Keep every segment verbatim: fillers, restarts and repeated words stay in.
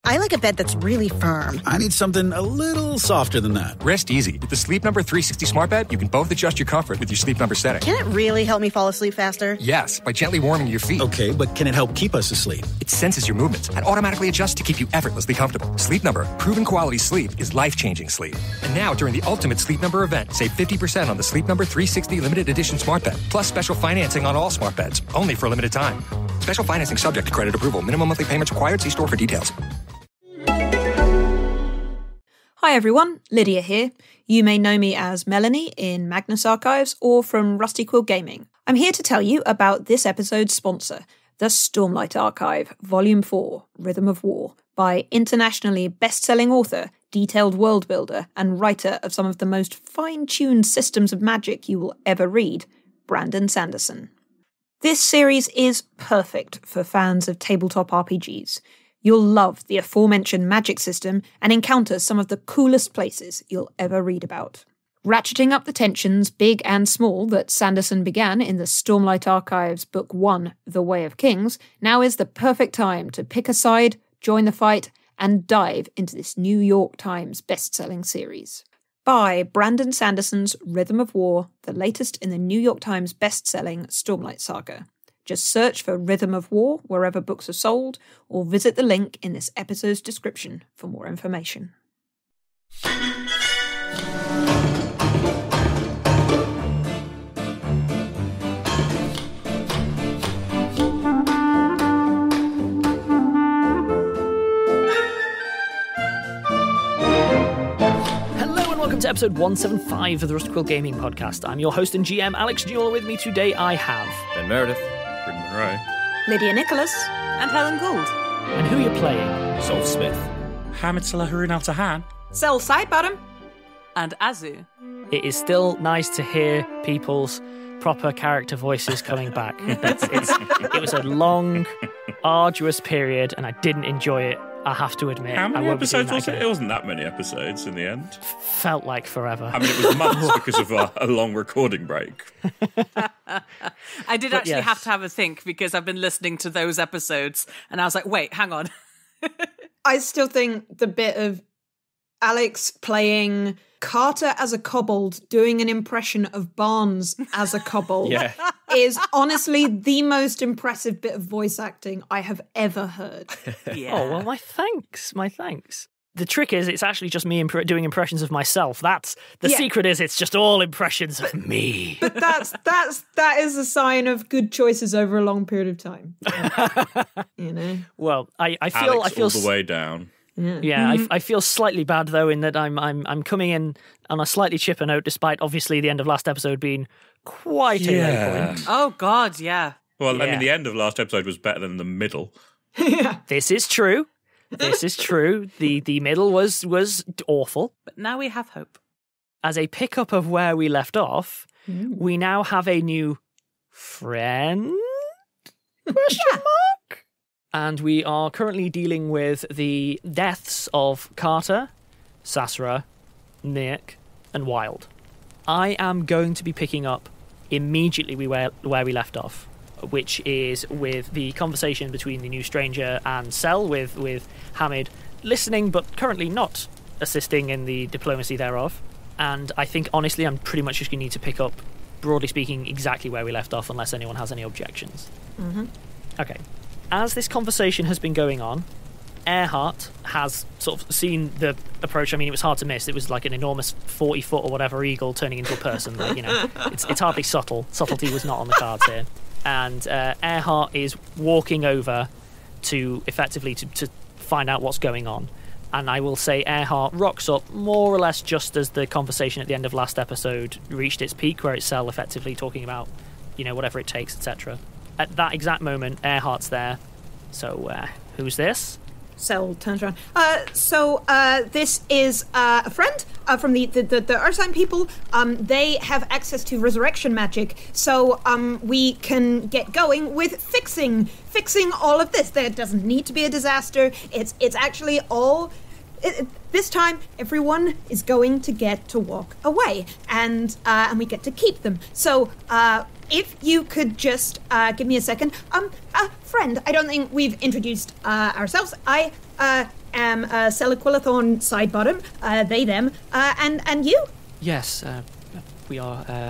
I like a bed that's really firm. I need something a little softer than that. Rest easy. With the Sleep Number three sixty smart bed, you can both adjust your comfort with your Sleep Number setting. Can it really help me fall asleep faster? Yes, by gently warming your feet. Okay, but can it help keep us asleep? It senses your movements and automatically adjusts to keep you effortlessly comfortable. Sleep Number, proven quality sleep is life-changing sleep. And now, during the Ultimate Sleep Number event, save fifty percent on the Sleep Number three sixty limited edition smart bed, plus special financing on all smart beds, only for a limited time. Special financing subject to credit approval. Minimum monthly payments required. See store for details. Hi everyone, Lydia here. You may know me as Melanie in Magnus Archives or from Rusty Quill Gaming. I'm here to tell you about this episode's sponsor, the Stormlight Archive, Volume four, Rhythm of War, by internationally best-selling author, detailed world builder, and writer of some of the most fine-tuned systems of magic you will ever read, Brandon Sanderson. This series is perfect for fans of tabletop R P Gs. You'll love the aforementioned magic system and encounter some of the coolest places you'll ever read about. Ratcheting up the tensions, big and small, that Sanderson began in the Stormlight Archives Book one, The Way of Kings, now is the perfect time to pick a side, join the fight, and dive into this New York Times best-selling series. Buy Brandon Sanderson's Rhythm of War, the latest in the New York Times best-selling Stormlight saga. Just search for Rhythm of War wherever books are sold, or visit the link in this episode's description for more information. Welcome to episode one seventy-five of the Rusty Quill Gaming Podcast. I'm your host and G M, Alex Newell. With me today I have... Ben Meredith, Britton Monroe, Lydia Nicholas, and Helen Gould. And who are you playing? Sol Smith, Hamid Salahurin Al Tahan, Cell Sidebottom, and Azu. It is still nice to hear people's proper character voices coming back. It's, it's, it was a long, arduous period, and I didn't enjoy it. I have to admit. How many I episodes was again. it? It wasn't that many episodes in the end. Felt like forever. I mean, it was months because of a, a long recording break. I did But actually yes. have to have a think because I've been listening to those episodes and I was like, wait, hang on. I still think the bit of Alex playing Carter as a kobold doing an impression of Barnes as a kobold Yeah. is honestly the most impressive bit of voice acting I have ever heard. Yeah. Oh, well, my thanks. My thanks. The trick is it's actually just me imp- doing impressions of myself. That's the Yeah. secret is it's just all impressions of me. But that's that's that is a sign of good choices over a long period of time. You know. Well, I, I feel Alex I feel all the way down. Yeah. Yeah, I, I feel slightly bad though in that I'm I'm I'm coming in on a slightly chipper note, despite obviously the end of last episode being quite a low point. Oh, God, yeah. Well, I Yeah. mean, the end of last episode was better than the middle. This is true. This is true. The the middle was was awful. But now we have hope. As a pickup of where we left off, we now have a new friend? Question mark? And we are currently dealing with the deaths of Carter, Sasra, Nick, and Wild. I am going to be picking up immediately where, where we left off, which is with the conversation between the new stranger and Cell, with, with Hamid listening but currently not assisting in the diplomacy thereof. And I think, honestly, I'm pretty much just going to need to pick up, broadly speaking, exactly where we left off, unless anyone has any objections. Mm-hmm. Okay. As this conversation has been going on, Earhart has sort of seen the approach. I mean, it was hard to miss. It was like an enormous forty foot or whatever eagle turning into a person. Like, you know, it's it's hardly subtle. Subtlety was not on the cards here. And uh, Earhart is walking over to effectively to, to find out what's going on. And I will say Earhart rocks up more or less just as the conversation at the end of last episode reached its peak, where it's Cell effectively talking about, you know, whatever it takes, et cetera. At that exact moment, Earhart's there. So, uh, who's this? Cell turns around. Uh, so uh, this is uh, a friend uh, from the the the, the Earthsign people. Um, they have access to resurrection magic, so um, we can get going with fixing fixing all of this. There doesn't need to be a disaster. It's it's actually all. It, it, this time, everyone is going to get to walk away, and uh, and we get to keep them. So. Uh, If you could just uh, give me a second. Um, uh, friend, I don't think we've introduced uh, ourselves. I uh, am uh, Seliquillathorn Sidebottom, uh, they, them, uh, and, and you? Yes, uh, we are uh,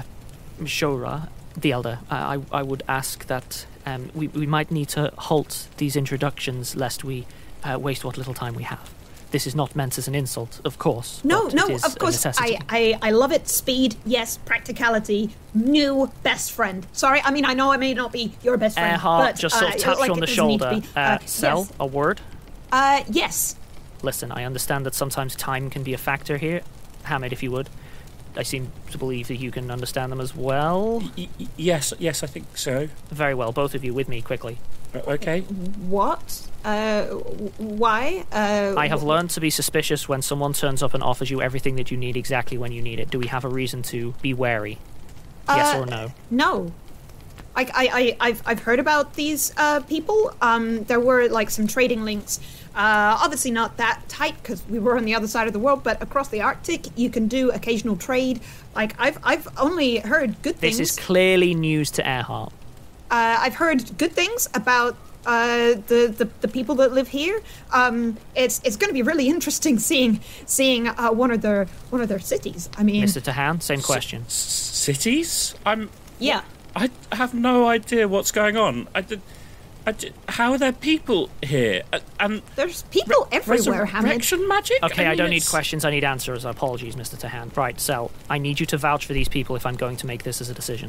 Shora, the Elder. Uh, I, I would ask that um, we, we might need to halt these introductions lest we uh, waste what little time we have. This is not meant as an insult, of course. No, but no, it is of a course. necessity. I, I, I love it. Speed, yes. Practicality, new best friend. Sorry, I mean, I know I may not be your best friend, Earhart but just sort of uh, taps like, you on it the doesn't need to shoulder. be. Uh, Uh, Sel, yes. a word? Uh, yes. Listen, I understand that sometimes time can be a factor here. Hamid, if you would. I seem to believe that you can understand them as well. Y- y- yes, yes, I think so. Very well, both of you with me, quickly. Uh, okay. What? Uh, w- why? Uh, I have wh- learned to be suspicious when someone turns up and offers you everything that you need exactly when you need it. Do we have a reason to be wary? Yes Uh, or no? No. I, I, I, I've, I've heard about these uh, people. Um, there were like some trading links. Uh, obviously not that tight because we were on the other side of the world, but across the Arctic, you can do occasional trade. Like I've, I've only heard good things. This is clearly news to Earhart. Uh, I've heard good things about uh, the, the the people that live here. Um, it's it's going to be really interesting seeing seeing uh, one of their one of their cities. I mean, Mister Tahan, same question. S- cities? I'm. yeah. I have no idea what's going on. I did. I did, how are there people here? Uh, and There's people everywhere, Hamid. resurrection magic? Okay, I, mean, don't need it's- questions, I need answers. Apologies, Mister Tahan. Right, Sel, I need you to vouch for these people if I'm going to make this as a decision.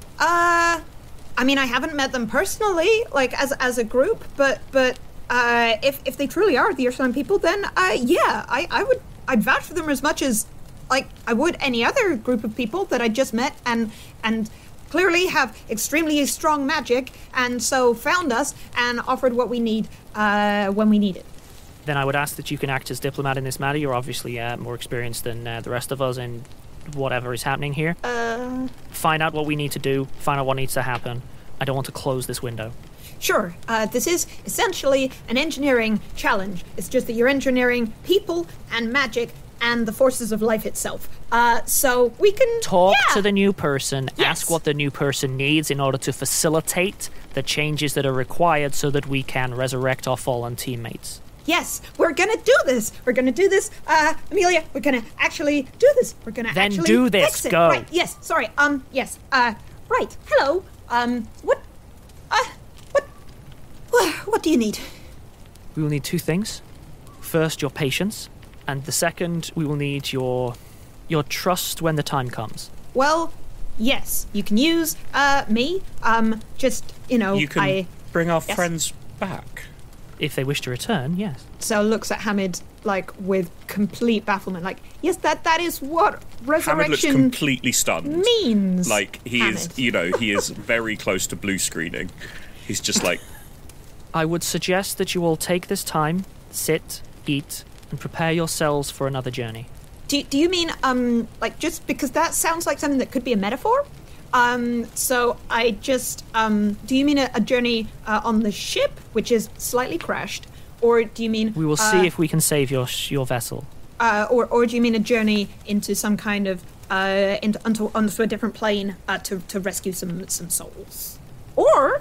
Uh, I mean, I haven't met them personally, like as as a group, but but uh, if if they truly are the Ursuline people, then uh, yeah, I I would I'd vouch for them as much as like I would any other group of people that I just met and and. Clearly have extremely strong magic, and so found us and offered what we need uh, when we need it. Then I would ask that you can act as diplomat in this matter. You're obviously uh, more experienced than uh, the rest of us in whatever is happening here. Uh, Find out what we need to do. Find out what needs to happen. I don't want to close this window. Sure, uh, this is essentially an engineering challenge. It's just that you're engineering people and magic and the forces of life itself. Uh, so we can Talk yeah. to the new person. Yes. Ask what the new person needs in order to facilitate the changes that are required so that we can resurrect our fallen teammates. Yes, we're gonna do this. We're gonna do this, uh, Amelia. We're gonna actually do this. We're gonna Then actually do this, fix it. go. Right. Yes. Sorry. Um. Yes. Uh. Right. Hello. Um. What? Uh. What? What do you need? We will need two things. First, your patience, and the second, we will need your your trust when the time comes. Well, yes. You can use uh me. Um. Just you know. You can I. bring our Yes. friends back. If they wish to return, yes. So looks at Hamid like with complete bafflement. Like, yes, that that is what Hamid looks resurrection completely stunned. means. Like he is, Hamid. you know, he is very close to blue screening. He's just like, I would suggest that you all take this time, sit, eat, and prepare yourselves for another journey. Do, do you mean, um, like, just because that sounds like something that could be a metaphor? Um, so I just, um, do you mean a, a journey uh, on the ship, which is slightly crashed? Or do you mean... We will uh, see if we can save your sh- your vessel. Uh, or, or do you mean a journey into some kind of, uh, into, onto, onto a different plane uh, to, to rescue some, some souls? Or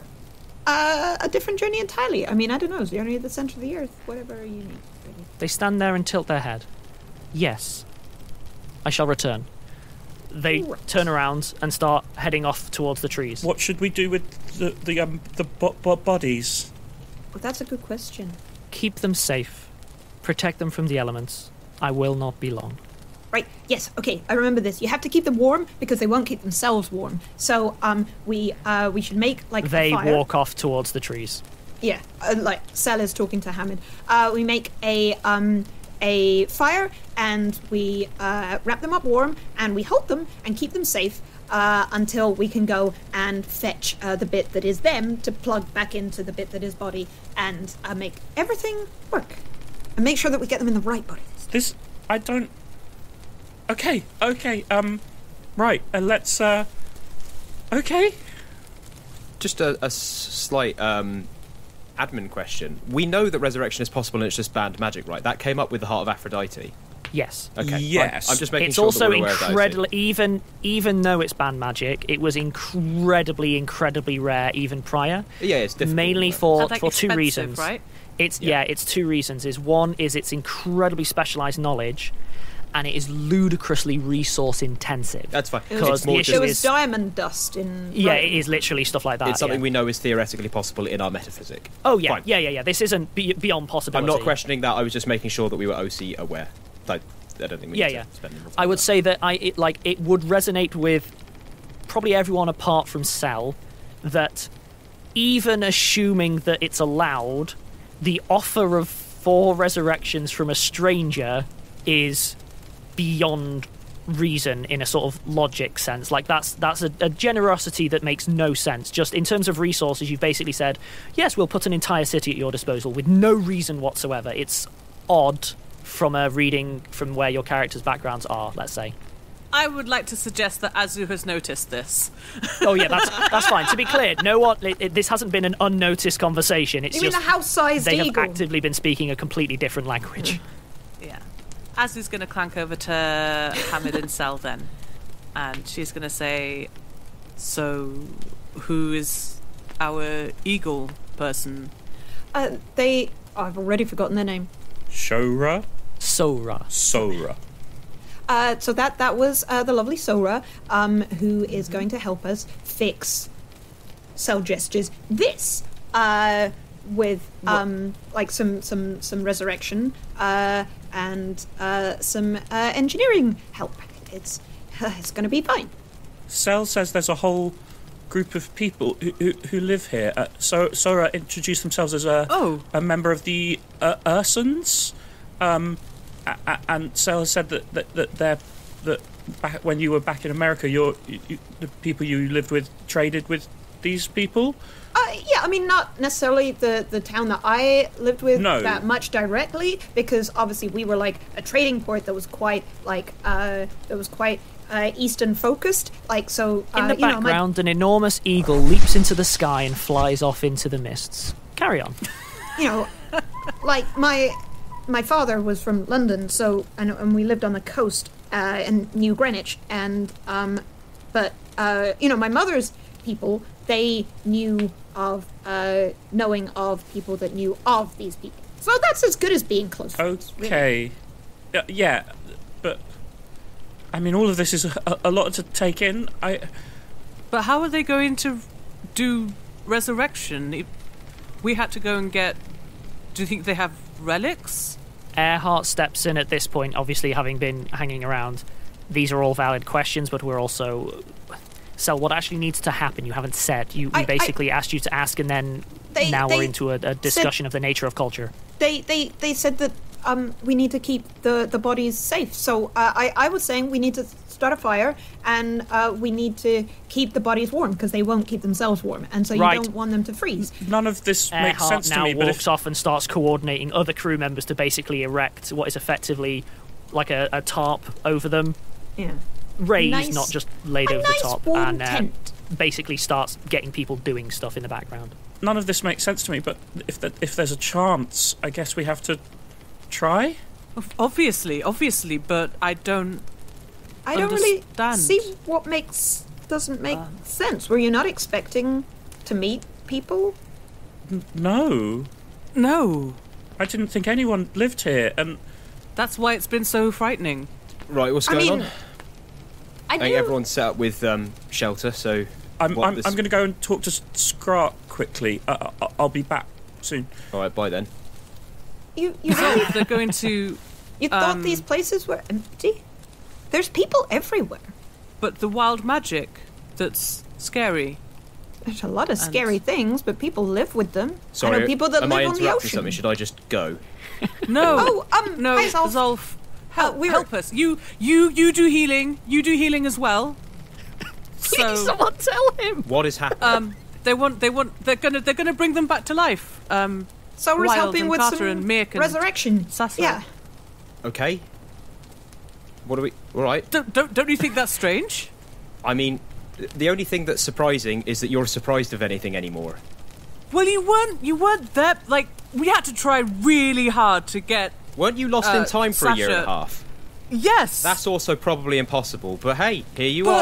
uh, a different journey entirely? I mean, I don't know, journey to the center of the earth, whatever you need. Really. They stand there and tilt their head. Yes, I shall return. They Right. turn around and start heading off towards the trees. what should we do with the the um the bo- bo- bodies? Well, that's a good question. Keep them safe. Protect them from the elements. I will not be long. Right, yes, okay, I remember this. You have to keep them warm because they won't keep themselves warm. So, um, we, uh, we should make, like, They a fire. walk off towards the trees. Yeah, uh, like, Sel is talking to Hamid. Uh, we make a, um, a fire, and we, uh, wrap them up warm, and we hold them and keep them safe, uh, until we can go and fetch, uh, the bit that is them to plug back into the bit that is body and, uh, make everything work. And make sure that we get them in the right bodies. This I don't. Okay, okay, um, right. Uh, let's. uh... Okay. Just a, a s- slight um, admin question. We know that resurrection is possible and it's just banned magic, right? That came up with the Heart of Aphrodite. Yes. Okay. Yes. I'm, I'm just making It's sure also that we're aware of that, I see. incredibly, even even though it's banned magic, it was incredibly, incredibly rare even prior. Yeah, it's difficult. Mainly but- for And, like, for two expensive, reasons. right? It's Yeah. yeah. it's two reasons. Is one is it's incredibly specialized knowledge, and it is ludicrously resource intensive. That's fine. It Because was, the the there issue was is diamond dust in. yeah, Rome. it is literally stuff like that. It's something yeah. we know is theoretically possible in our metaphysic. Oh yeah, Fine. yeah, yeah, yeah. This isn't be- beyond I'm possibility. not questioning that. I was just making sure that we were O C aware. Like, I don't think we Yeah, need yeah. to spend more I time would on say that I it, like it would resonate with probably everyone apart from Cell, that even assuming that it's allowed, the offer of four resurrections from a stranger is beyond reason in a sort of logic sense. Like that's that's a, a generosity that makes no sense. Just in terms of resources, you've basically said, yes, we'll put an entire city at your disposal with no reason whatsoever. It's odd from a reading from where your characters' backgrounds are, let's say. I would like to suggest that Azu has noticed this. Oh yeah, that's that's fine. To be clear, no one. It, it, this hasn't been an unnoticed conversation. It's You mean just a house-sized they have eagle? actively been speaking a completely different language. Yeah. Azu's going to clank over to Hamid and Sel then. And she's going to say, so, who is our eagle person? Uh, they. Oh, I've already forgotten their name. Shora? Sora. Sora. Uh, so that that was uh, the lovely Sora, um, who is going to help us fix Cell Gestures. This uh, with um, like some some some resurrection uh, and uh, some uh, engineering help. It's it's going to be fine. Cell says there's a whole group of people who, who, who live here. Uh, so Sora introduced themselves as a Oh. a member of the uh, Ursons. Um, a- a- and Cell said that, that, that they're that back when you were back in America, you're, you, you, the people you lived with traded with these people. Uh, yeah, I mean, not necessarily the, the town that I lived with No. that much directly, because obviously we were like a trading port that was quite like uh, that was quite uh, eastern focused. Like so, uh, In the you know, my- background, an enormous eagle leaps into the sky and flies off into the mists. Carry on. you know, like my my father was from London, so and, and we lived on the coast uh, in New Greenwich, and um, but uh, you know, my mother's people, they knew of uh, knowing of people that knew of these people. So that's as good as being close friends, really. Okay, uh, yeah, but I mean, all of this is a, a lot to take in. I But how are they going to do resurrection? If we had to go and get... Do you think they have relics? Earhart steps in at this point, obviously having been hanging around. These are all valid questions, but we're also... So what actually needs to happen? You haven't said. You, we I- basically asked you to ask, and then They- now they we're into a, a discussion of the nature of culture. They they they said that um, we need to keep the, the bodies safe. So uh, I I was saying we need to start a fire, and uh, we need to keep the bodies warm because they won't keep themselves warm, and so you Right. don't want them to freeze. none of this makes Earhart sense to now me. But walks if, off and starts coordinating other crew members to basically erect what is effectively like a, a tarp over them, Yeah. raised, Nice- not just laid a over nice the top, warm and uh, tent. basically starts getting people doing stuff in the background. none of this makes sense to me. But if that if there's a chance, I guess we have to try. Ob- Obviously, obviously, but I don't... I don't really Understand. see what makes doesn't make sense. Were you not expecting to meet people? No, No. I didn't think anyone lived here, and That's why it's been so frightening. Right, what's I going mean, on? I I think knew- everyone's set up with um, shelter, so I'm what I'm, this- I'm going to go and talk to Scrat quickly. Uh, I- I'll be back soon. all right, bye then. You you really They're going to... you thought Um, these places were empty? There's people everywhere. But the wild magic that's scary. There's a lot of And- scary things, but people live with them. Sorry, I know people that am live I on the interrupting ocean. something? Should I just go? No. Oh, um, no, hi, Zolf. Zolf. Help, Uh, we were- help us. You, you, you do healing. You do healing as well. So, Someone tell him! What is happening? um, they want, they want, they're gonna, they're gonna bring them back to life. Um, Sora's Wild helping and with Carter some and Mick and resurrection. Sasser. Yeah. okay. What are we? All right. don't, don't, don't you think that's strange? I mean, th- the only thing that's surprising is that you're surprised of anything anymore. Well, you weren't, you weren't there. Like, we had to try really hard to get. Weren't you lost Uh, in time for a year and a Sasha- half? Yes. That's also probably impossible. But hey, here you But- are.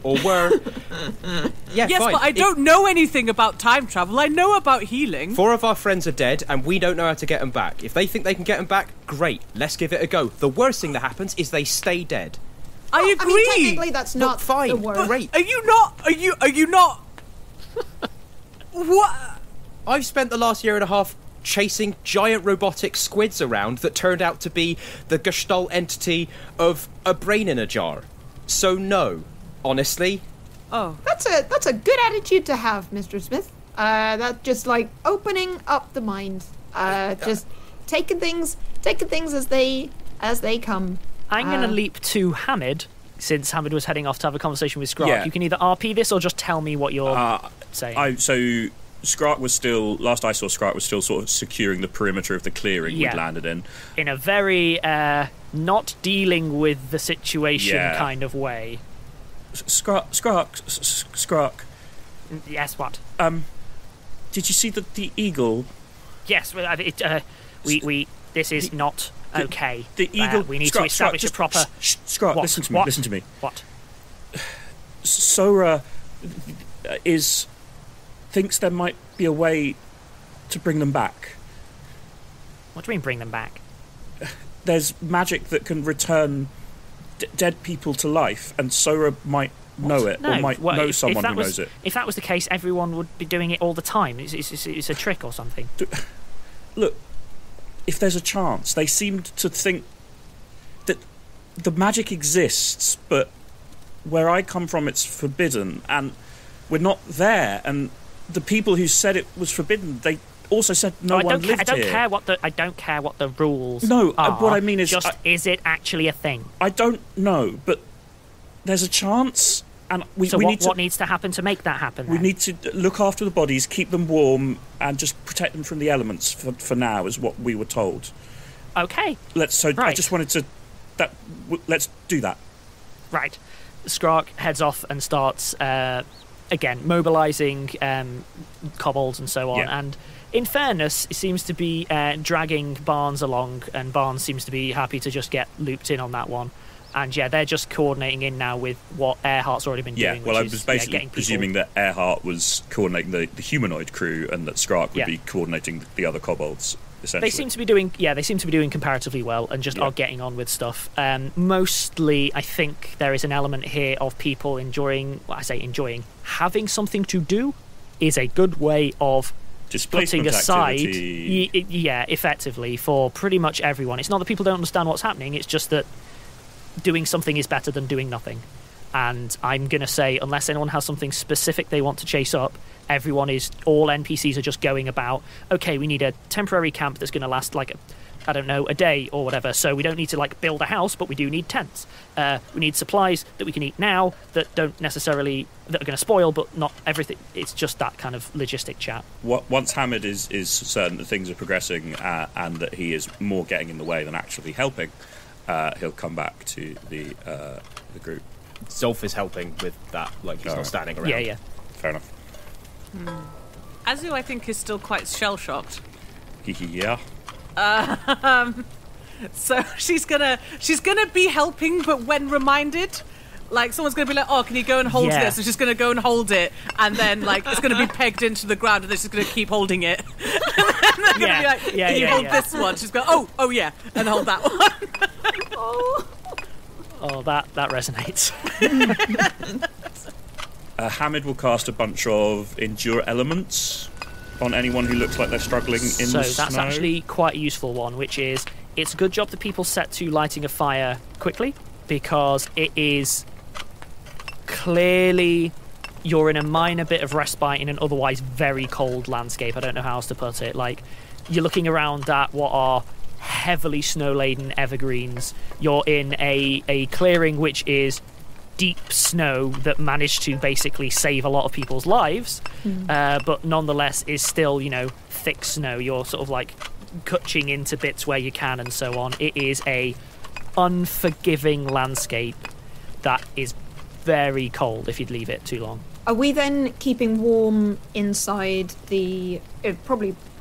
or were. Yeah, yes, fine. but I If don't know anything about time travel. I know about healing. Four of our friends are dead, and we don't know how to get them back. If they think they can get them back, great. Let's give it a go. The worst thing that happens is they stay dead. I Well, agree. I mean, technically, that's No, not fine, the word. great. Are you not? Are you? Are you not? What? I've spent the last year and a half chasing giant robotic squids around that turned out to be the gestalt entity of a brain in a jar. So no, honestly. Oh, That's a that's a good attitude to have, Mister Smith. Uh, that's just like opening up the mind. Uh, just taking things, taking things as they as they come. I'm going to Uh, leap to Hamid, since Hamid was heading off to have a conversation with Skrark. Yeah. You can either R P this or just tell me what you're Uh, saying. I so Skrark was still last I saw. Skrark was still sort of securing the perimeter of the clearing Yeah. we'd landed in. In a very uh, not dealing with the situation Yeah. kind of way. Skrark, Skrark, S- S- Skrark. Yes, what? Um, did you see the the eagle? Yes, well, uh, it, uh, we we. This is not okay. The Uh, eagle. we need Skrark, to establish Skrark, a just- proper. Sh- sh- Skrark, What? listen to me. What? Listen to me. What? Sora uh, is thinks there might be a way to bring them back. What do you mean, bring them back? There's magic that can return d- dead people to life, and Sora might know it, No, or might well, know if, someone if that who was, knows it. If that was the case, everyone would be doing it all the time. It's, it's, it's, it's a trick or something. Look, if there's a chance, they seemed to think that the magic exists, but where I come from, it's forbidden, and we're not there. And the people who said it was forbidden, they also said no I one don't ca- lived I don't here. care what the I don't care what the rules. No, uh, are. what I mean is just I- is it actually a thing? I don't know, but there's a chance, and we, So we what, need to. what needs to happen to make that happen? We then? need to look after the bodies, keep them warm, and just protect them from the elements for, for now, is what we were told. Okay, Let's. So I Right. just wanted to. That w- let's do that. right. Skrark heads off and starts uh, again mobilizing um, kobolds and so on. Yeah. And in fairness, it seems to be uh, dragging Barnes along, and Barnes seems to be happy to just get looped in on that one. And yeah, they're just coordinating in now with what Earhart's already been Yeah. doing. Well, I which was is, yeah, basically getting people- presuming that Earhart was coordinating the, the humanoid crew, and that Skrark would Yeah. be coordinating the other kobolds. Essentially, They seem to be doing, yeah, they seem to be doing comparatively well, and just Yeah. are getting on with stuff. Um, mostly, I think there is an element here of people enjoying. Well, I say enjoying having something to do is a good way of displacement putting aside, activity. y- y- yeah, effectively for pretty much everyone. It's not that people don't understand what's happening; it's just that doing something is better than doing nothing. And I'm going to say, unless anyone has something specific they want to chase up, everyone is, all N P Cs are just going about, okay, we need a temporary camp that's going to last like, a, I don't know, a day or whatever. So we don't need to like build a house, but we do need tents. Uh, we need supplies that we can eat now that don't necessarily, that are going to spoil, but not everything. It's just that kind of logistic chat. What, once Hamid is, is certain that things are progressing uh, and that he is more getting in the way than actually helping, uh, he'll come back to the uh, the group. Zolf is helping with that, like he's Oh. not standing around. Yeah, yeah. Fair enough. Azu, I think, is still quite shell shocked. Yeah. So she's gonna she's gonna be helping, but when reminded, like someone's gonna be like, "Oh, can you go and hold Yeah. this?" And she's gonna go and hold it, and then like it's gonna be pegged into the ground, and then she's gonna keep holding it. and they're gonna Yeah. be like, "Can Yeah, you yeah, hold yeah. this one?" She's going, "Oh, oh yeah," and hold that one. Oh, that, that resonates. Uh, Hamid will cast a bunch of endure elements on anyone who looks like they're struggling in so the that's snow. actually quite a useful one, which is it's a good job that people set to lighting a fire quickly, because it is clearly you're in a minor bit of respite in an otherwise very cold landscape. I don't know how else to put it. Like, you're looking around at what are heavily snow-laden evergreens. You're in a, a clearing which is deep snow that managed to basically save a lot of people's lives, uh, but nonetheless is still, you know, thick snow. You're sort of like cutching into bits where you can and so on. It is a unforgiving landscape that is very cold if you'd leave it too long. Are we then keeping warm inside the uh, probably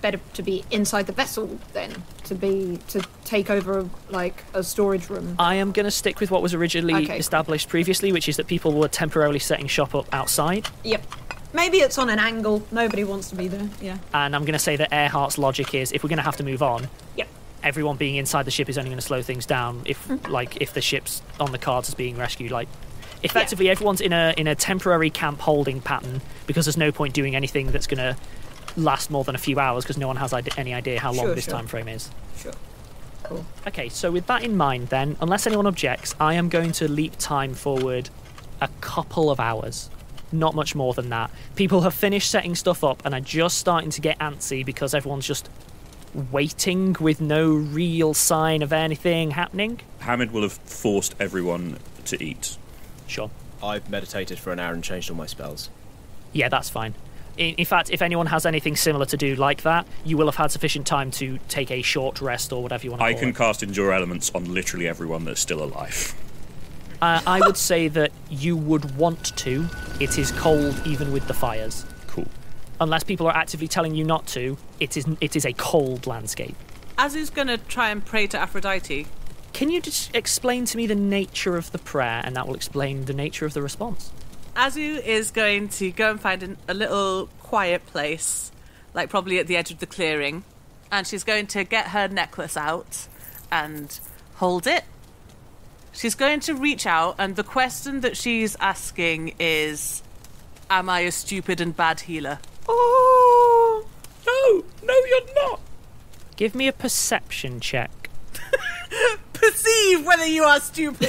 better to be inside the vessel then, to be to take over like a storage room. I am going to stick with what was originally Okay, established previously, which is that people were temporarily setting shop up outside. Yep. Maybe it's on an angle. Nobody wants to be there. Yeah. And I'm going to say that Earhart's logic is, if we're going to have to move on, Yep. everyone being inside the ship is only going to slow things down. If like if the ship's on the cards as being rescued, like effectively everyone's in a in a temporary camp holding pattern, because there's no point doing anything that's going to last more than a few hours, because no one has ide- any idea how long Sure, this sure. time frame is. Sure. Cool. Okay, so with that in mind, then, unless anyone objects, I am going to leap time forward a couple of hours. Not much more than that. People have finished setting stuff up and are just starting to get antsy because everyone's just waiting with no real sign of anything happening. Hamid will have forced everyone to eat. Sure. I've meditated for an hour and changed all my spells. Yeah, that's fine. In, in fact, if anyone has anything similar to do like that, you will have had sufficient time to take a short rest or whatever you want to I call can it. cast Endure Elements on literally everyone that's still alive. Uh, I would say that you would want to. It is cold even with the fires. Cool. Unless people are actively telling you not to, it is it is a cold landscape. Azu's going to try and pray to Aphrodite. Can you just explain to me the nature of the prayer, and that will explain the nature of the response? Azu is going to go and find an, a little quiet place, like probably at the edge of the clearing, and she's going to get her necklace out and hold it. She's going to reach out, and the question that she's asking is, am I a stupid and bad healer? Oh! No! No, you're not! Give me a perception check. Perceive whether you are stupid.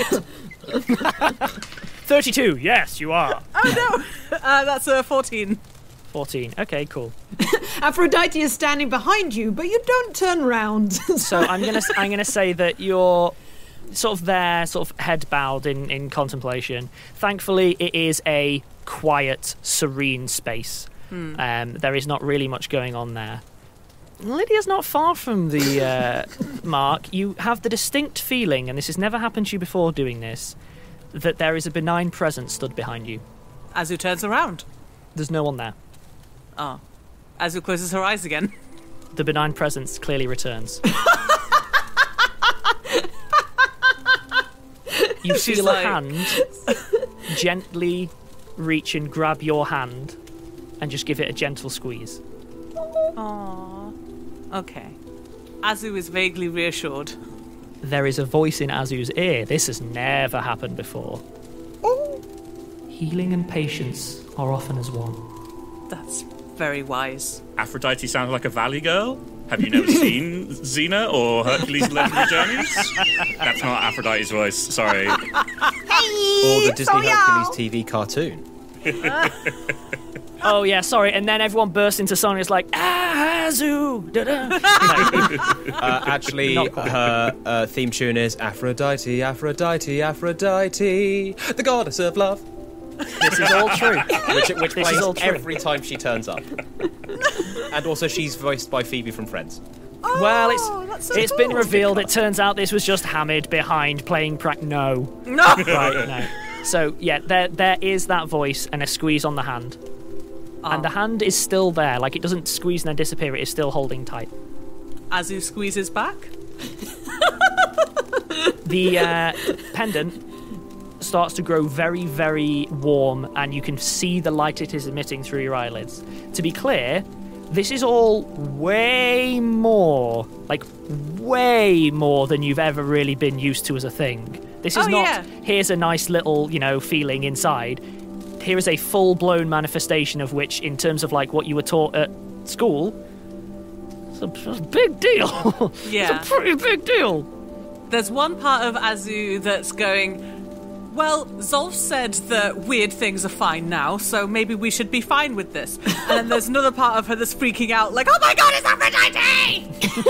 thirty-two, yes, you are. Oh no! Uh, that's a fourteen. fourteen, okay, cool. Aphrodite is standing behind you, but you don't turn round. So I'm gonna I'm gonna say that you're sort of there, sort of head bowed in, in contemplation. Thankfully, it is a quiet, serene space. Hmm. Um, there is not really much going on there. Lydia's not far from the uh, mark. You have the distinct feeling, and this has never happened to you before doing this, that there is a benign presence stood behind you. Azu turns around. There's no one there. Oh. Azu closes her eyes again. The benign presence clearly returns. You She's feel like- a hand gently reach and grab your hand and just give it a gentle squeeze. Aww. Okay. Azu is vaguely reassured. There is a voice in Azu's ear. This has never happened before. Healing and patience are often as one. That's very wise. Aphrodite sounds like a valley girl? Have you never seen Xena or Hercules' Legendary Journeys? That's not Aphrodite's voice, sorry. Or the Disney Hercules T V cartoon. Oh, yeah, sorry. And then everyone bursts into song and it's like, ah, Azu! Da-da. No. Uh, actually, Not quite. her uh, theme tune is Aphrodite, Aphrodite, Aphrodite, the goddess of love. This is all true. Which, which This is plays all true. every time she turns up. And also, she's voiced by Phoebe from Friends. Well, Oh, that's it's so it's been cool. revealed. It turns out this was just Hamid behind playing prac. No, No! right, no. So yeah, there there is that voice and a squeeze on the hand, and the hand is still there. Like it doesn't squeeze and then disappear. It is still holding tight. Azu squeezes back. The uh, pendant starts to grow very, very warm, and you can see the light it is emitting through your eyelids. To be clear, this is all way more, like way more than you've ever really been used to as a thing. This is Oh, not, yeah. here's a nice little, you know, feeling inside. Here is a full-blown manifestation of which, in terms of like what you were taught at school, it's a, it's a big deal. Yeah. It's a pretty big deal. There's one part of Azu that's going, well, Zolf said that weird things are fine now, so maybe we should be fine with this. And then there's another part of her that's freaking out, like, oh my god, it's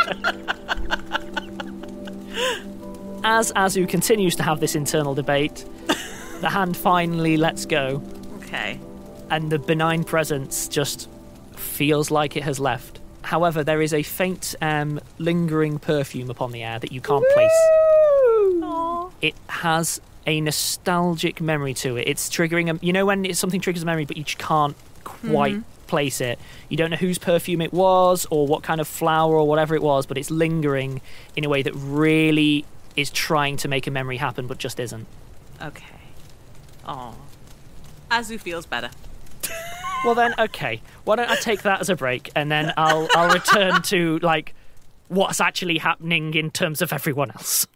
Aphrodite! As Azu continues to have this internal debate, the hand finally lets go, Okay. and the benign presence just feels like it has left. However, there is a faint, um, lingering perfume upon the air that you can't place. Aww. It has a nostalgic memory to it. It's triggering a... You know when it's, something triggers a memory, but you just can't quite place it. You don't know whose perfume it was or what kind of flower or whatever it was, but it's lingering in a way that really is trying to make a memory happen, but just isn't. Okay. Oh. Azu feels better. Well then, okay. Why don't I take that as a break, and then I'll I'll return to like what's actually happening in terms of everyone else.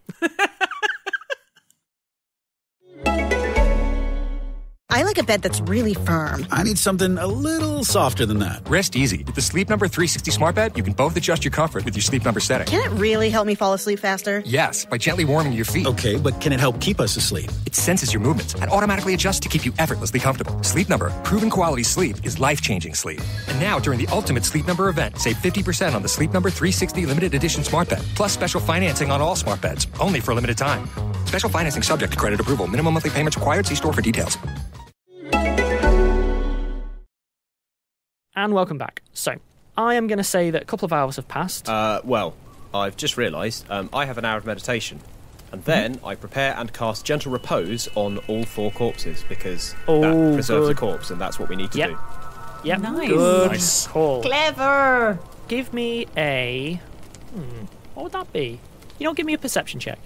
I like a bed that's really firm. I need something a little softer than that. Rest easy. With the Sleep Number three sixty smart bed, you can both adjust your comfort with your Sleep Number setting. Can it really help me fall asleep faster? Yes, by gently warming your feet. Okay, but can it help keep us asleep? It senses your movements and automatically adjusts to keep you effortlessly comfortable. Sleep Number, proven quality sleep is life-changing sleep. And now, during the Ultimate Sleep Number event, save fifty percent on the Sleep Number three sixty limited edition smart bed, plus special financing on all smart beds, only for a limited time. Special financing subject to credit approval. Minimum monthly payments required. See store for details. And welcome back. So, I am going to say that a couple of hours have passed. Uh, well, I've just realised um, I have an hour of meditation. And then mm-hmm. I prepare and cast Gentle Repose on all four corpses, because oh, that preserves good. the corpse, and that's what we need to yep. do. Yep, Nice. good Nice. call. Clever. Give me a... Hmm, what would that be? You know, give me a perception check.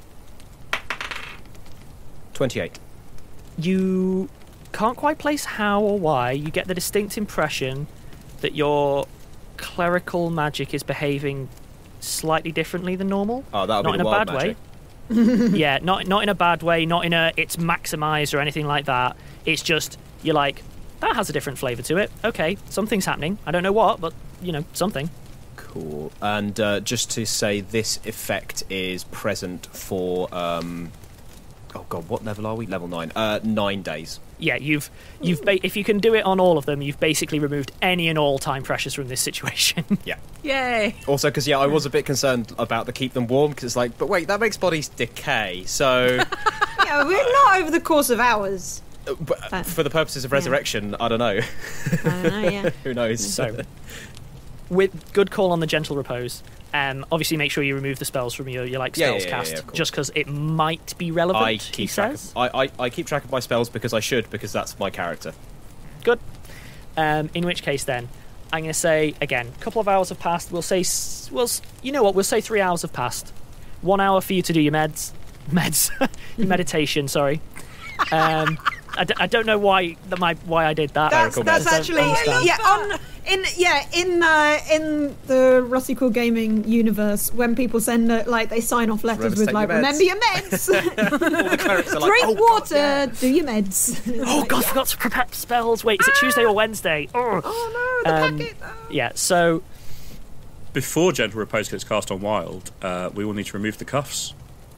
twenty-eight. You can't quite place how or why. You get the distinct impression that your clerical magic is behaving slightly differently than normal. Oh, that'll not be in the a wild bad magic. way. Yeah, not not in a bad way, not in a it's maximized or anything like that. It's just you're like, that has a different flavour to it. Okay, something's happening. I don't know what, but you know, something. Cool. And uh, just to say, this effect is present for um oh god, what level are we? Level nine. Uh, nine days. Yeah, you've you've ba- if you can do it on all of them, you've basically removed any and all time pressures from this situation. Yeah. Yay. Also, because yeah, I was a bit concerned about the keep them warm, because it's like, but wait, that makes bodies decay. So, Yeah, we're not over the course of hours. uh, but, uh, for the purposes of resurrection, I don't know. I don't know, yeah. Who knows? So, with good call on the Gentle Repose. Um, obviously, make sure you remove the spells from your, your like Yeah, spells yeah, yeah, cast, yeah, of course. just because it might be relevant. I he keep track. says. Of, I, I I keep track of my spells because I should, because that's my character. Good. Um, in which case, then, I'm going to say again, a couple of hours have passed. We'll say, s- well, s- you know what? We'll say three hours have passed. One hour for you to do your meds, meds, your meditation. Sorry. Um, I, d- I don't know why the, my why I did that. That's, Clerical that's meds. actually Understand. yeah on in yeah in uh, in the Rusty Quill Gaming universe, when people send uh, like they sign off letters Remember to with take like your meds. remember your meds, All the clerics are like, drink oh, water, God, yeah. do your meds. Oh God, forgot to prepare spells. Wait, is it Tuesday or Wednesday? Oh, Oh no, the Um, packet. Oh. yeah. So Before Gentle Repose gets cast on Wild, uh, we will need to remove the cuffs.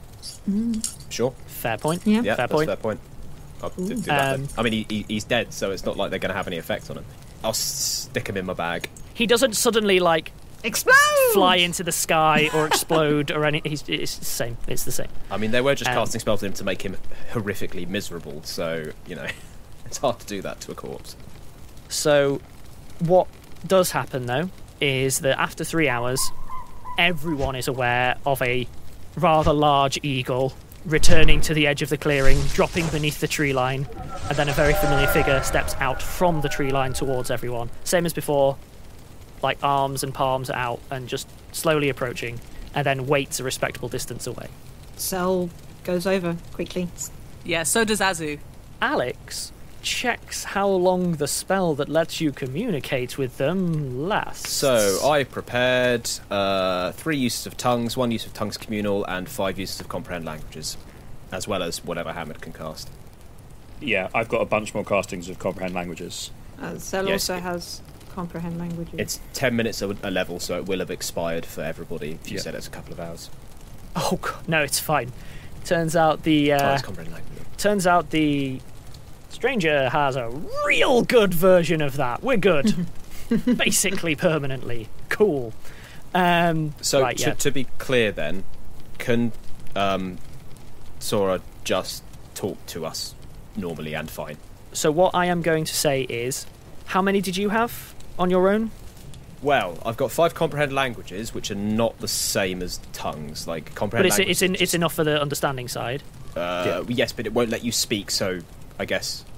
Sure. fair point. Yeah. Yeah, fair that's point. a fair point. I'll do, do that Um, then. I mean, he, he, he's dead, so it's not like they're going to have any effect on him. I'll s- stick him in my bag. He doesn't suddenly like Explode! fly into the sky or explode or anything. He's, it's the same. It's the same. I mean, they were just Um, casting spells on him to make him horrifically miserable, so, you know, it's hard to do that to a corpse. So, what does happen though is that after three hours, everyone is aware of a rather large eagle returning to the edge of the clearing, dropping beneath the tree line, and then a very familiar figure steps out from the tree line towards everyone. Same as before, like arms and palms out and just slowly approaching, and then waits a respectable distance away. Cell goes over quickly. Yeah, so does Azu. Alex checks how long the spell that lets you communicate with them lasts. So, I prepared uh, three uses of tongues, one use of tongues communal, and five uses of comprehend languages, as well as whatever Hamid can cast. Yeah, I've got a bunch more castings of Comprehend Languages. Uh, Cell Yes, also it- has comprehend languages. It's ten minutes a, a level, so it will have expired for everybody if you Yeah. said it's a couple of hours. Oh God, no, it's fine. Turns out the Oh, uh, it's comprehend language. turns out the stranger has a real good version of that. We're good, basically permanently. Cool. Um, So, right, to, yeah. to be clear then, can um, Sora just talk to us normally and fine? So what I am going to say is, how many did you have on your own? Well, I've got five comprehend languages, which are not the same as tongues. Like, But comprehend it's languages... it's in, it's enough for the understanding side. Uh, Yes, but it won't let you speak, so I guess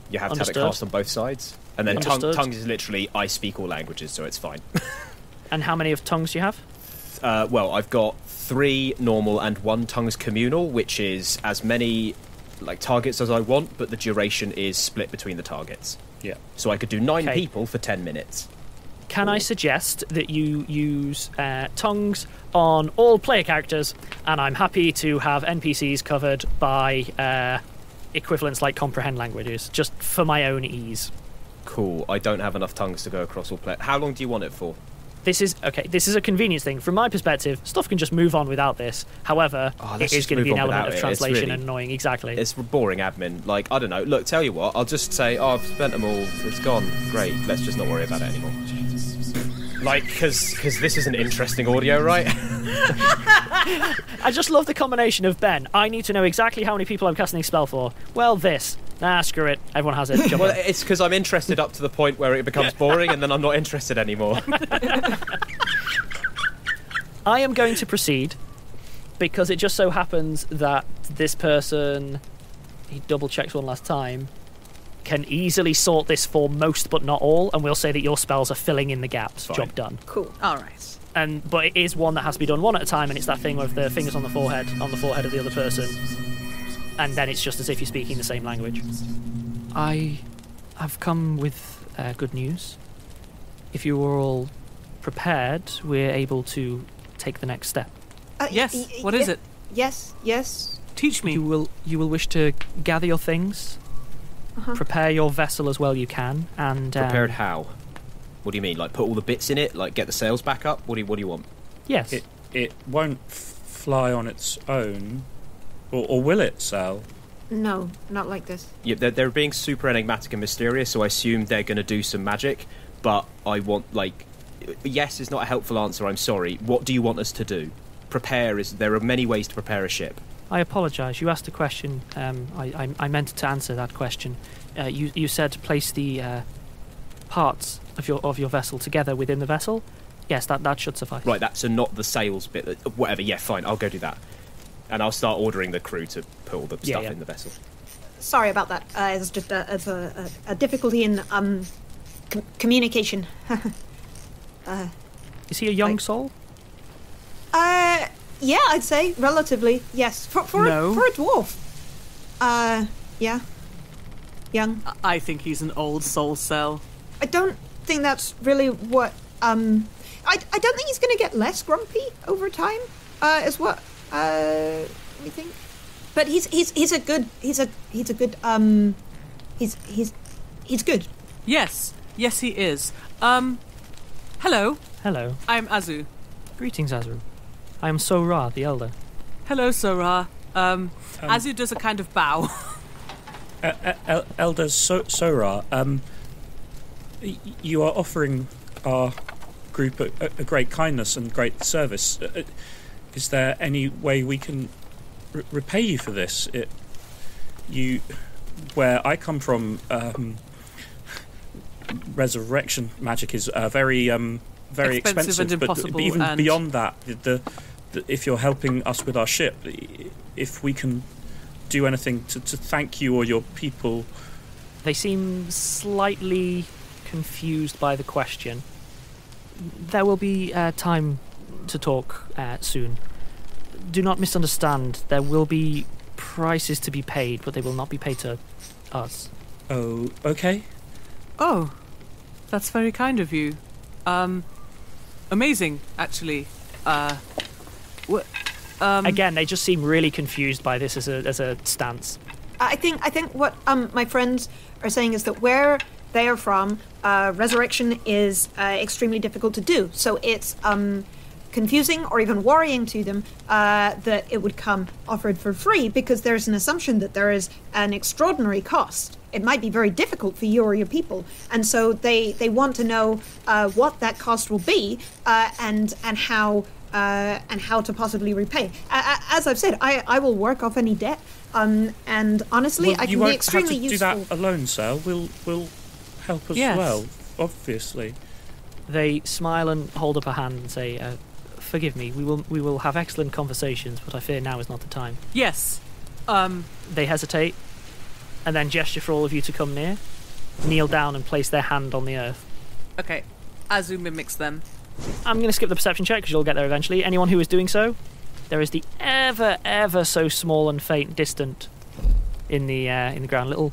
You have to Understood. have it cast on both sides. And then tongue, Understood. tongues is literally, I speak all languages, so it's fine. And how many of tongues do you have? Uh, well, I've got three normal and one tongues communal, which is as many like targets as I want, but the duration is split between the targets. Yeah. So I could do nine Okay. people for ten minutes. Can I suggest that you use uh, tongues on all player characters, and I'm happy to have N P Cs covered by uh, equivalents like comprehend languages, just for my own ease. Cool. I don't have enough tongues to go across all players. How long do you want it for? This is okay. This is a convenience thing. From my perspective, stuff can just move on without this. However, Oh, it let's is just going to be move an on element without of it. It's translation really- and annoying. Exactly. It's boring admin. Like, I don't know. Look, tell you what, I'll just say, oh, I've spent them all. It's gone. Great. Let's just not worry about it anymore. Like, because this is an interesting audio, right? I just love the combination of Ben. I need to know exactly how many people I'm casting a spell for. Well, this. Nah, screw it. Everyone has it. Jump Well, on. it's because I'm interested up to the point where it becomes boring, and then I'm not interested anymore. I am going to proceed because it just so happens that this person, he double checks one last time, can easily sort this for most but not all, and we'll say that your spells are filling in the gaps. Fine. Job done. Cool. All right. And but it is one that has to be done one at a time, and it's that thing with the fingers on the forehead, on the forehead of the other person, and then it's just as if you're speaking the same language. I have come with uh, good news. If you were all prepared, we're able to take the next step. Uh, Yes. y- y- What is ye- it? Yes, yes. Teach me. You will you will wish to gather your things, Uh-huh. prepare your vessel as well you can, and um, Prepared how? What do you mean? Like, put all the bits in it? Like, get the sails back up? What do you, what do you want? Yes. It it won't f- fly on its own, or, or will it, Sal? No, not like this. Yeah, they're, they're being super enigmatic and mysterious, so I assume they're going to do some magic, but I want, like... Yes is not a helpful answer, I'm sorry. What do you want us to do? Prepare is... There are many ways to prepare a ship. I apologise. You asked a question. Um, I, I I meant to answer that question. Uh, you you said place the uh, parts of your of your vessel together within the vessel. Yes, that that should suffice. Right, that's a not the sails bit. that- Whatever, yeah, fine, I'll go do that. And I'll start ordering the crew to put all the Yeah, stuff yeah. in the vessel. Sorry about that. Uh, it's just a, it's a, a, a difficulty in um com- communication. Is he a young Like- soul? Uh, yeah, I'd say relatively yes. For for No. a, for a dwarf. Uh, yeah. Young. I think he's an old soul cell. I don't think that's really what. Um, I I don't think he's going to get less grumpy over time. Uh, is what uh we think. But he's he's he's a good he's a he's a good um he's he's he's good. Yes. Yes, he is. Um, hello. Hello. I'm Azu. Greetings, Azru. I am Sora, the Elder. Hello, Sora. Um, Um, Azu does a kind of bow. Uh, uh, El- Elder so- Sora, um, y- you are offering our group a, a great kindness and great service. Uh, is there any way we can re- repay you for this? It, you, where I come from, um, resurrection magic is uh, very, um, very Expensive expensive. and but impossible even and- beyond that, the, the, the if you're helping us with our ship, if we can do anything to, to thank you or your people. They seem slightly confused by the question. There will be uh, time to talk uh, soon. Do not misunderstand. There will be prices to be paid, but they will not be paid to us. Oh, okay. Oh, that's very kind of you. Um, amazing, actually. Uh, wh- um, Again, they just seem really confused by this as a as a stance. I think I think what um my friends are saying is that where they are from, uh, resurrection is uh, extremely difficult to do. So it's um confusing or even worrying to them uh, that it would come offered for free because there's an assumption that there is an extraordinary cost. It might be very difficult for you or your people, and so they they want to know uh, what that cost will be uh, and and how. Uh, and how to possibly repay. Uh, as I've said, I, I will work off any debt. Um, and honestly, Well, I you can won't be extremely have to useful. do that alone, Sal. We'll we'll help as Yes. well. Obviously. They smile and hold up a hand and say, uh, "Forgive me. We will we will have excellent conversations, but I fear now is not the time." yes. Um, They hesitate, and then gesture for all of you to come near, kneel down and place their hand on the earth. Okay, Azu mimics them. I'm going to skip the perception check because you'll get there eventually. Anyone who is doing so, there is the ever, ever so small and faint distant in the uh, in the ground. Little...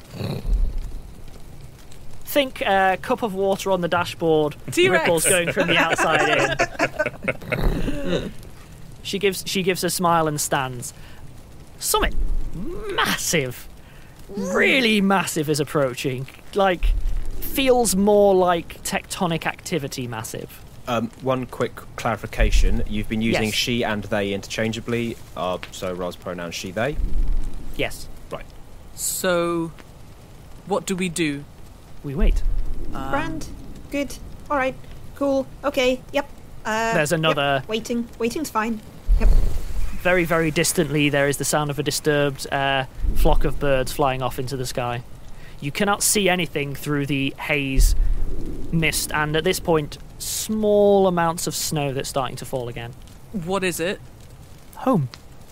Think a uh, cup of water on the dashboard, T-Rex. ripples going from the outside in. She gives she gives a smile and stands. Something massive, really massive is approaching. Like, feels more like tectonic activity massive. Um, one quick clarification. You've been using Yes. she and they interchangeably, uh, so Ra's pronouns she, they? Yes, Right. So, what do we do? we wait. Um, Grand. Good. All right. Cool. Okay. Yep. Uh, There's another- Yep. Waiting. Waiting's fine. Yep. Very, very distantly, there is the sound of a disturbed uh, flock of birds flying off into the sky. You cannot see anything through the haze, mist, and at this point, small amounts of snow that's starting to fall again. What is it? Home.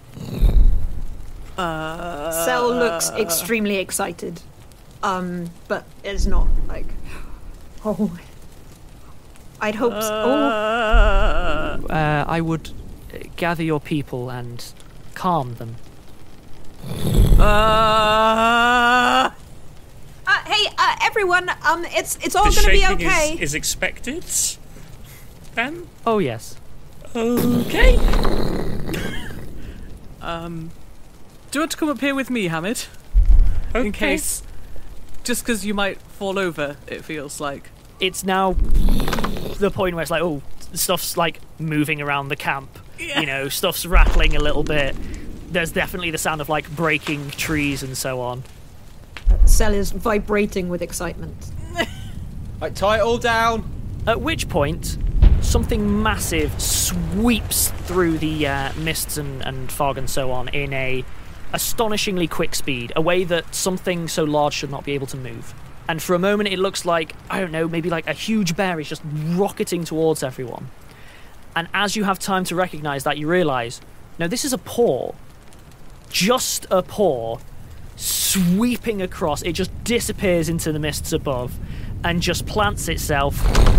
Uh, Cell looks extremely excited, um, but is not like. Oh. I'd hope. So. Oh. Uh, I would uh, gather your people and calm them. Uh, Uh, hey, uh, everyone. Um, it's it's all The gonna be shaking okay. is, is expected. Then Oh, yes. okay. um, do you want to come up here with me, Hamid? okay. In case, just because you might fall over, it feels like. It's now the point where it's like, oh, stuff's like moving around the camp. Yeah. You know, stuff's rattling a little bit. There's definitely the sound of like breaking trees and so on. Cell is vibrating with excitement. Right, tie it all down. At which point, something massive sweeps through the uh, mists and, and fog and so on in a astonishingly quick speed, a way that something so large should not be able to move. And for a moment, it looks like, I don't know, maybe like a huge bear is just rocketing towards everyone. And as you have time to recognise that, you realise, no, this is a paw. Just a paw sweeping across. It just disappears into the mists above and just plants itself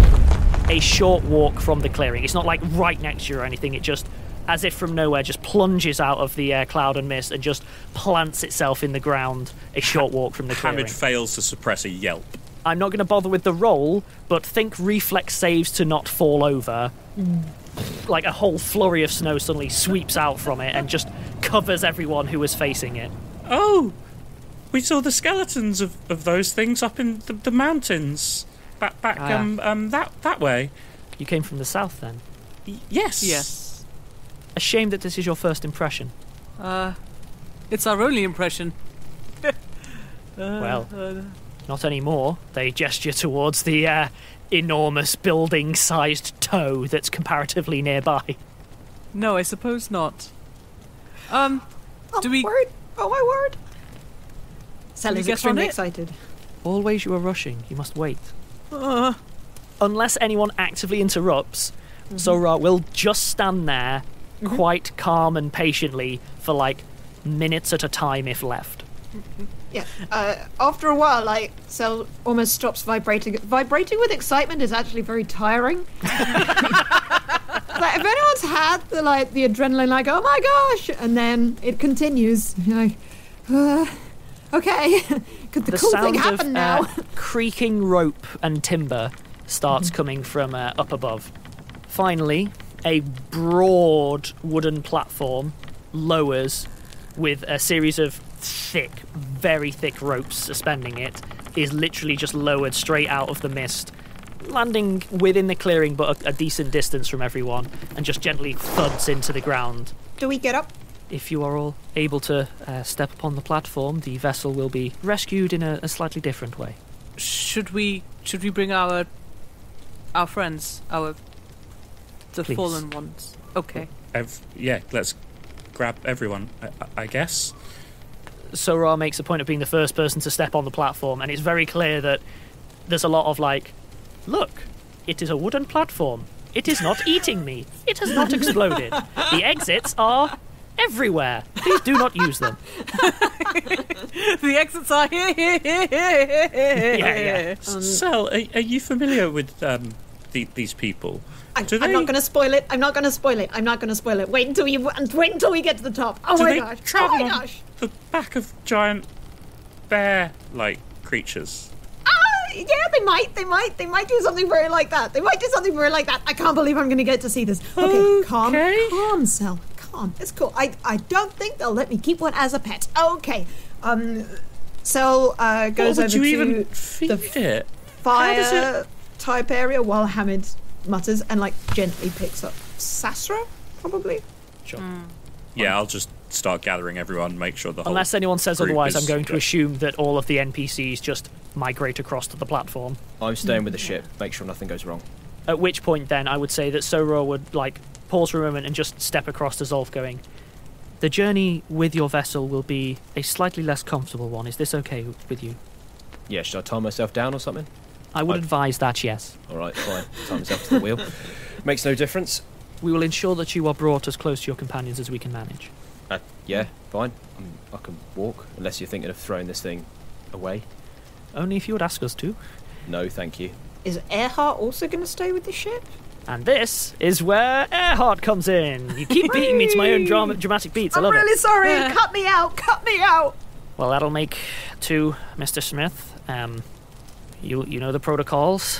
a short walk from the clearing. It's not like right next to you or anything. It just, as if from nowhere, just plunges out of the uh, cloud and mist and just plants itself in the ground a short walk from the clearing. Hamid fails to suppress a yelp. I'm not going to bother with the roll, but think reflex saves to not fall over. Like a whole flurry of snow suddenly sweeps out from it and just covers everyone who was facing it. Oh, we saw the skeletons of, of those things up in the, the mountains. Back, back, Ah. um, um, that that way. You came from the south then. Y- yes. Yes. A shame that this is your first impression. Uh, it's our only impression. uh, Well. uh, Not anymore. They gesture towards the uh, enormous building-sized toe that's comparatively nearby. no, I suppose not. Um, Oh, do we? word? Oh my word! Cell we is get on extremely it? excited. Always you are rushing. You must wait. Uh, Unless anyone actively interrupts, Zora will just stand there, quite calm and patiently, for like minutes at a time if left. Yeah. Uh, after a while, like, Cell almost stops vibrating. Vibrating with excitement is actually very tiring. Like, if anyone's had the like the adrenaline, like, oh my gosh, and then it continues, you're like, uh, okay, could the, The cool thing sound happen of now? uh, creaking rope and timber starts coming from uh, up above. Finally, a broad wooden platform lowers with a series of thick, very thick ropes suspending it, is literally just lowered straight out of the mist, landing within the clearing but a, a decent distance from everyone, and just gently thuds into the ground. Do we get up? If you are all able to uh, step upon the platform, the vessel will be rescued in a, a slightly different way. should we? Should we bring our our friends, our the Please. fallen ones? Okay. Ev- yeah, let's grab everyone, I, I guess. Sora makes a point of being the first person to step on the platform, and it's very clear that there's a lot of like, look, it is a wooden platform. It is not eating me. It has not exploded. The exits are everywhere. Please do not use them. The exits are here, here, here, here, here, here. Yeah, yeah. Um, Sel, are, are you familiar with um, the, these people? I, Do I'm they- not going to spoil it. I'm not going to spoil it. I'm not going to spoil it. Wait until you wait until we get to the top. Oh Do my they gosh! Oh travel my on gosh! the back of giant bear-like creatures? Ah, yeah, they might. They might. They might do something very like that. They might do something very like that. I can't believe I'm going to get to see this. Okay, calm, Okay. calm, Sel. Calm. It's cool. I I don't think they'll let me keep one as a pet. Okay. Um, Sel uh, goes What would over you to even feed the it? How does fire it- type area while Hamid mutters and like gently picks up Sasra, probably. Sure. Yeah, I'll just start gathering everyone, make sure the whole Unless anyone says group otherwise, is I'm going to good. assume that all of the N P Cs just migrate across to the platform. I'm staying with the ship. Make sure nothing goes wrong. At which point, then, I would say that Sora would, like, pause for a moment and just step across to Zolf going, the journey with your vessel will be a slightly less comfortable one. Is this okay with you? Yeah, should I tie myself down or something? I would I- advise that, yes. All right, fine. Tie myself to the wheel. Makes no difference. We will ensure that you are brought as close to your companions as we can manage. Uh, yeah, fine. Um, I can walk, unless you're thinking of throwing this thing away. Only if you would ask us to. No, thank you. Is Earhart also going to stay with the ship? And this is where Earhart comes in. You keep beating me to my own drama, dramatic beats. I I'm love really it. sorry. Cut me out. Cut me out. Well, that'll make two, Mister Smith. Um, you you know the protocols.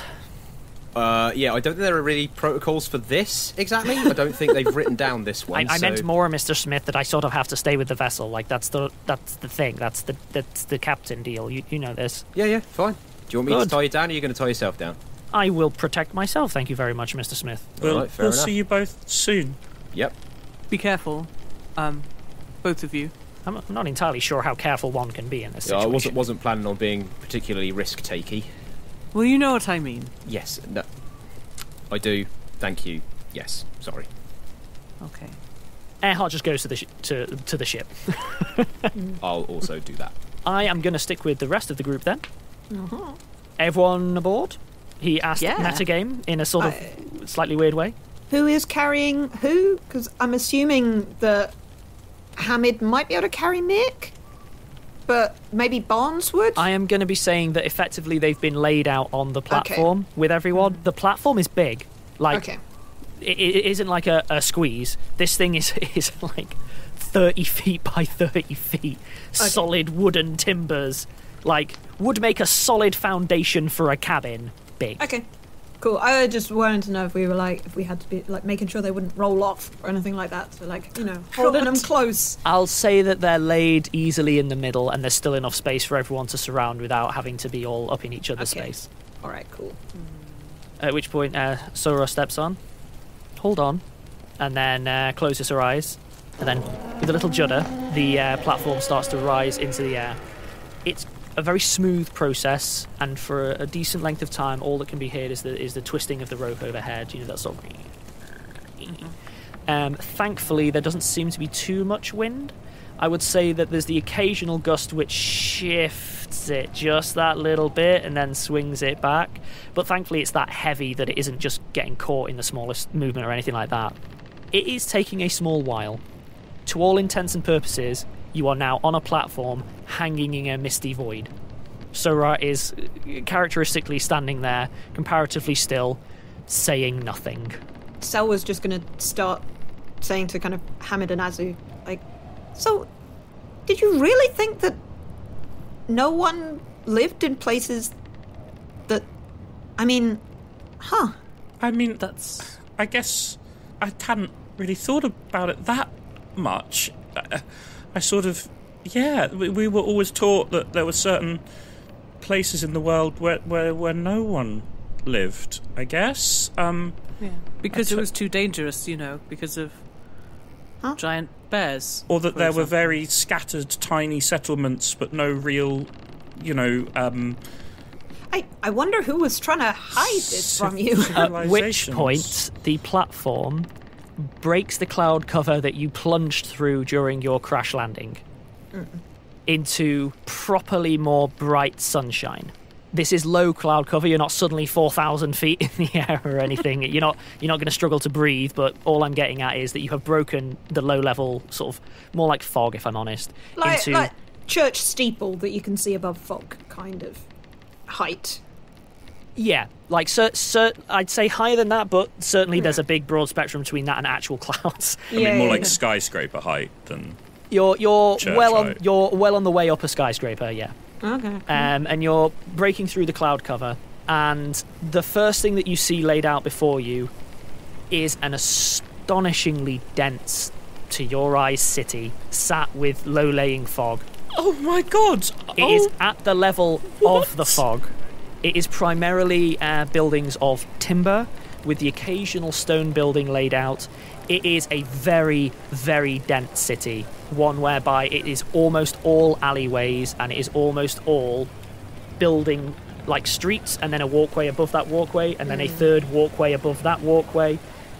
Uh, yeah, I don't think there are really protocols for this exactly. I don't think they've written down this I, one. I so- meant more, Mister Smith, that I sort of have to stay with the vessel. Like that's the that's the thing. That's the that's the captain deal. You you know this. Yeah, yeah, fine. Do you want me Good. to tie you down, or are you going to tie yourself down? I will protect myself. Thank you very much, Mister Smith. We'll, All right, fair we'll enough. see you both soon. Yep. Be careful, um, both of you. I'm I'm not entirely sure how careful one can be in this Yeah, I situation. wasn't wasn't planning on being particularly risk-takey. Well, you know what I mean. Yes, no, I do. Thank you. Yes, sorry. Okay. Earhart just goes to the sh- to to the ship. I'll also do that. I am going to stick with the rest of the group then. Everyone aboard? He asked Yeah. metagame in a sort of I- slightly weird way. Who is carrying who? Because I'm assuming that Hamid might be able to carry Mick, but maybe Barnes would. I am going to be saying that effectively they've been laid out on the platform with everyone. The platform is big. Like, okay. it, it isn't like a, a squeeze. This thing is, is like thirty feet by thirty feet. Solid wooden timbers. Like, would make a solid foundation for a cabin. Big. Okay. Cool. I just wanted to know if we were like, if we had to be like making sure they wouldn't roll off or anything like that. So like, you know, holding them close. I'll say that they're laid easily in the middle and there's still enough space for everyone to surround without having to be all up in each other's Okay. space. All right. Cool. At which point, uh, Sora steps on, hold on, and then uh, closes her eyes. And then, with a little judder, the uh, platform starts to rise into the air. It's a very smooth process, and for a, a decent length of time, all that can be heard is the is the twisting of the rope overhead. You know, that sort of. Um, thankfully, there doesn't seem to be too much wind. I would say that there's the occasional gust which shifts it just that little bit and then swings it back. But thankfully, it's that heavy that it isn't just getting caught in the smallest movement or anything like that. It is taking a small while. To all intents and purposes, you are now on a platform hanging in a misty void. Sora is characteristically standing there, comparatively still, saying nothing. Sel was just going to start saying to kind of Hamid and Azu, like, so, did you really think that no one lived in places that, I mean, huh? I mean, That's I guess I hadn't really thought about it that much. I, I sort of, yeah, we, we were always taught that there were certain places in the world where where, where no one lived, I guess. Um, yeah. Because I it t- was too dangerous, you know, because of Huh? giant bears. or that for there were example. very scattered, tiny settlements, but no real, you know, um, I, I wonder who was trying to hide this from you. At which civilizations. point, the platform breaks the cloud cover that you plunged through during your crash landing into properly more bright sunshine. this is low cloud cover. You're not suddenly four thousand feet in the air or anything. You're not you're not going to struggle to breathe, but all I'm getting at is that you have broken the low-level, sort of, more like fog, if I'm honest, Like, into... like church steeple that you can see above fog, kind of height. Yeah, like, cer- cer- I'd say higher than that, but certainly there's a big broad spectrum between that and actual clouds. I mean, more like skyscraper height than... You're you're Church well on height. you're well on the way up a skyscraper, yeah. Okay. Um, and you're breaking through the cloud cover, and the first thing that you see laid out before you is an astonishingly dense, to your eyes, city sat with low-laying fog. Oh my god! It oh. is at the level What? of the fog. It is primarily uh, buildings of timber, with the occasional stone building laid out. It is a very, very dense city, one whereby it is almost all alleyways, and it is almost all building like streets, and then a walkway above that walkway, and then a third walkway above that walkway,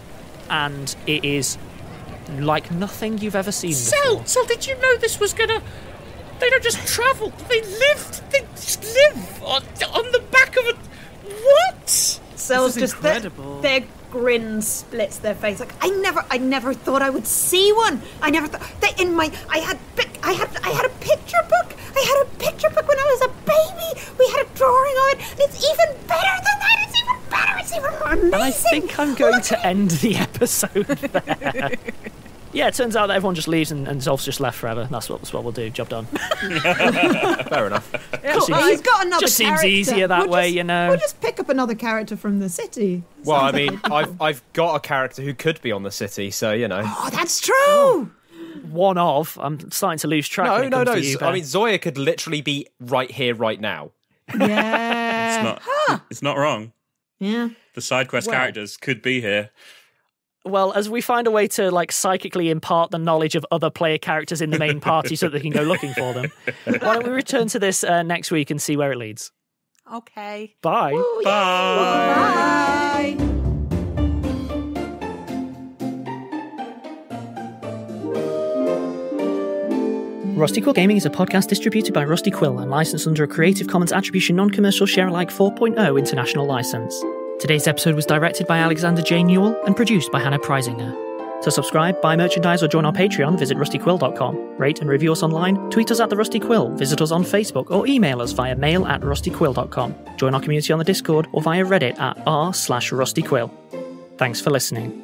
and it is like nothing you've ever seen Sel, before. Sel, did you know this was gonna... They don't just travel, they lived, they just live on, on the back of a... What? Cells is just incredible. Their, their grin splits their face. Like I never, I never thought I would see one. I never thought that in my. I had, pic- I had, I had a picture book. I had a picture book when I was a baby. We had a drawing of it. And it's even better than that. It's even better. It's even more amazing. And I think I'm going Look to at- end the episode there. Yeah, it turns out that everyone just leaves and, and Zolf's just left forever. That's what, that's what we'll do. Job done. Fair enough. Cool. seems- Well, he's got another just seems character. easier that We'll way, just- you know. We'll just pick up another character from the city. Well, I Sounds mean, like I've I've got a character who could be on the city, so you know. Oh, that's true. One of. I'm starting to lose track. when No, it no, comes no. to you, Z- Ben. I mean, Zoya could literally be right here, right now. Yeah. It's not, it's not wrong. Yeah. The side quest Well- characters could be here. Well, as we find a way to like psychically impart the knowledge of other player characters in the main party so that they can go looking for them, why don't we return to this uh, next week and see where it leads? Okay. Bye. Bye. Bye. Rusty Quill Gaming is a podcast distributed by Rusty Quill and licensed under a Creative Commons Attribution Non-Commercial Share-alike four point oh international license. Today's episode was directed by Alexander J. Newell and produced by Hannah Preisinger. To subscribe, buy merchandise, or join our Patreon, visit rusty quill dot com. Rate and review us online, tweet us at The Rusty Quill, visit us on Facebook, or email us via mail at rusty quill dot com. Join our community on the Discord or via Reddit at r slash rustyquill. Thanks for listening.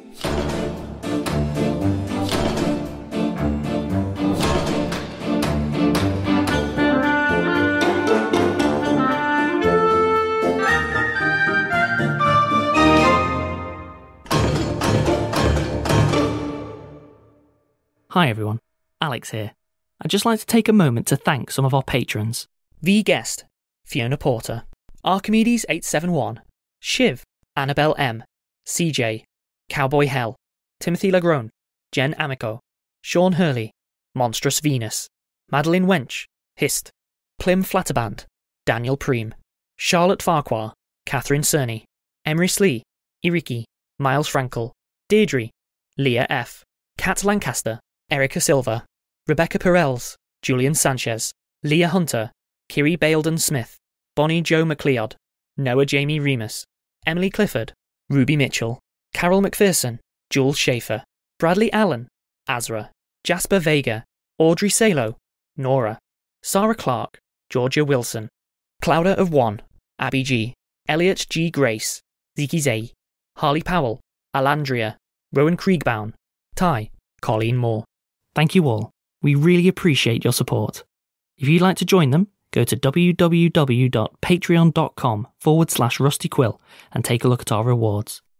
Hi everyone, Alex here. I'd just like to take a moment to thank some of our patrons. The Guest, Fiona Porter, Archimedes eight seven one, Shiv, Annabelle M, C J, Cowboy Hell, Timothy Lagrone, Jen Amico, Sean Hurley, Monstrous Venus, Madeline Wench, Hist, Plim Flatterband, Daniel Preem, Charlotte Farquhar, Catherine Cerny, Emery Slee, Iriki, Miles Frankel, Deirdre, Leah F, Kat Lancaster, Erica Silva, Rebecca Perels, Julian Sanchez, Leah Hunter, Kiri Bailden Smith, Bonnie Jo McLeod, Noah Jamie Remus, Emily Clifford, Ruby Mitchell, Carol McPherson, Jules Schaefer, Bradley Allen, Azra, Jasper Vega, Audrey Salo, Nora, Sarah Clark, Georgia Wilson, Clouder of One, Abby G, Elliot G. Grace, Ziki Zay, Harley Powell, Alandria, Rowan Kriegbaum, Ty, Colleen Moore. Thank you all. We really appreciate your support. If you'd like to join them, go to www.patreon.com forward slash rustyquill and take a look at our rewards.